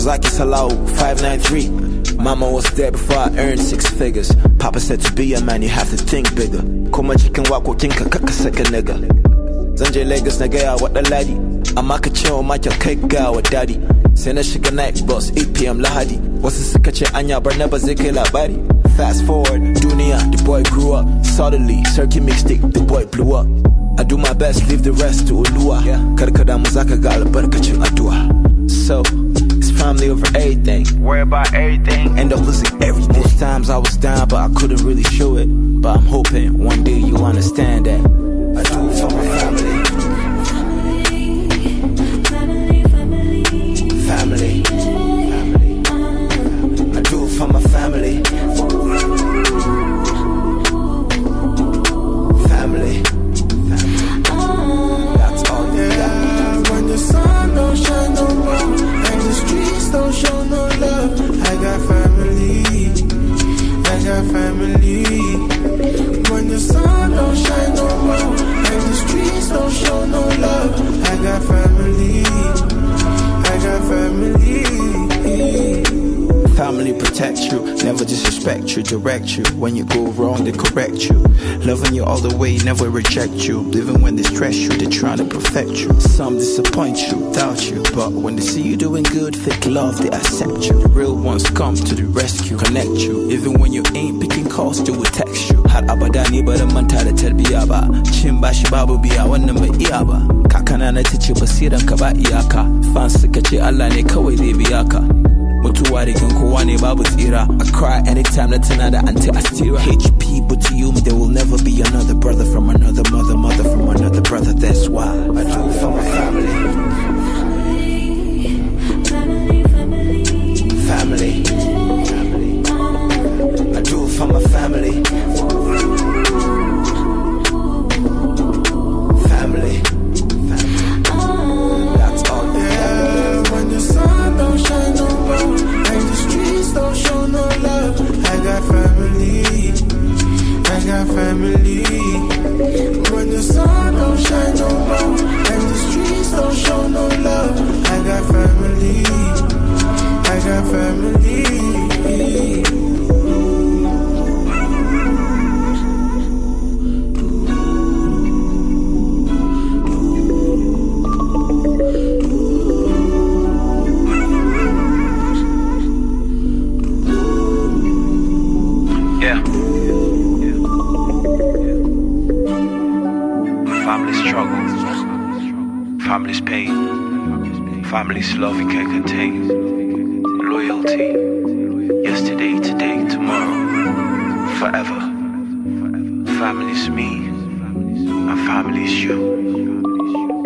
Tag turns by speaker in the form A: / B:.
A: Razaki Salau, 593. Mama was there before I earned 6 figures. Papa said to be a man, you have to think bigger. Kuma chicken wako kinka kaka seka nigga. Zanje Lagos na gaya what the laddie. Amaka chill macha cake girl with daddy. Sena shiga night boss, 8 p.m. lahadi. Wasa sikache anya barnaba zeke labari. Fast forward, Dunia, the boy grew up. Solidly, circuit mixtape, the boy blew up. I do my best, leave the rest to Ulua. Karkada muzaka gala barakachin adua. So, it's family over everything. Worry about everything, end up losing everything. Most times I was down, but I couldn't really show it. But I'm hoping one day you'll understand that I do it for my family. Family. I do it for my family. Family. That's all you got.
B: When the sun don't shine no more and the streets don't show no love, I got family. I got family. When the sun don't shine no more and the streets don't show no love, I got family. I got family.
A: Family protect you, never disrespect you, direct you. When you go wrong, they correct you. Loving you all the way, never reject you. Even when they stress you, they trying to perfect you. Some disappoint you, doubt you, but when they see you doing good, fake love, they accept you. The real ones come to the rescue, connect you. Even when you ain't picking calls, they will text you. Har abadani bara manta da tarbiya ba. Cin bashi babu biya wannan bai iya ba. Kakana na tace basiran ka ba iyaka. Fans suka ce Allah ne kawai zai biya ka. Mutuwa rigan kowa ne babu tsira. I cry anytime na tana da anti-astira. HP but to you there will never be another brother from another mother, mother from another brother. That's why I do it for my family. Family. I do it for my family. Family. That's all.
B: Yeah, when the sun don't shine no more and the streets don't show no love, I got family. I got family. When the sun don't shine no more and the streets don't show no love, I got family. I got family.
C: Family's struggle, family's pain, family's love you can't contain. Loyalty, yesterday, today, tomorrow, forever. Family's me, and family's you.